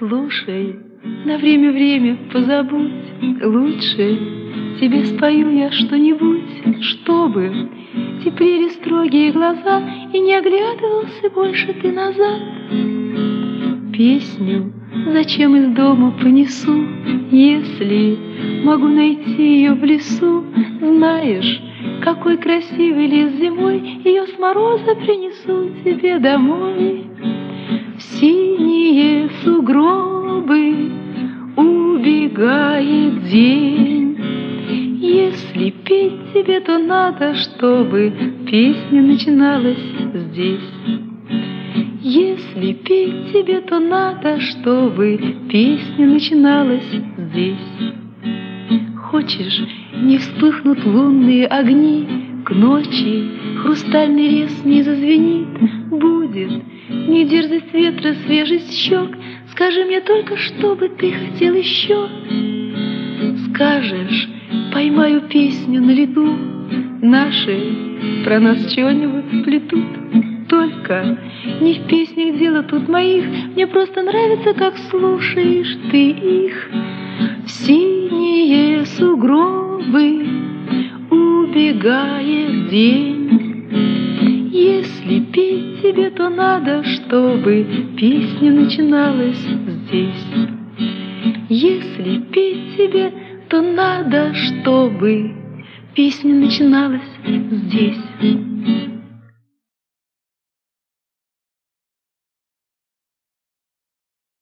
Слушай, на время позабудь, лучше тебе спою я что-нибудь, чтобы теплели строгие глаза и не оглядывался больше ты назад. Песню зачем из дома понесу, если могу найти ее в лесу? Знаешь, какой красивый лес зимой, ее с мороза принесу тебе домой. В синие сугробы убегает день. Если петь тебе, то надо, чтобы песня начиналась здесь. Если петь тебе, то надо, чтобы песня начиналась здесь. Хочешь, не вспыхнут лунные огни, к ночи хрустальный лес не зазвенит? Будет не дерзость ветра, свежесть щек. Скажи мне только, что бы ты хотел еще. Скажешь, поймаю песню на лету, наши про нас чего-нибудь сплетут. Только не в песнях дело тут моих, мне просто нравится, как слушаешь ты их. В синие сугробы убегает день. Если петь тебе, то надо, чтобы песня начиналась здесь. Если петь тебе, то надо, чтобы песня начиналась здесь.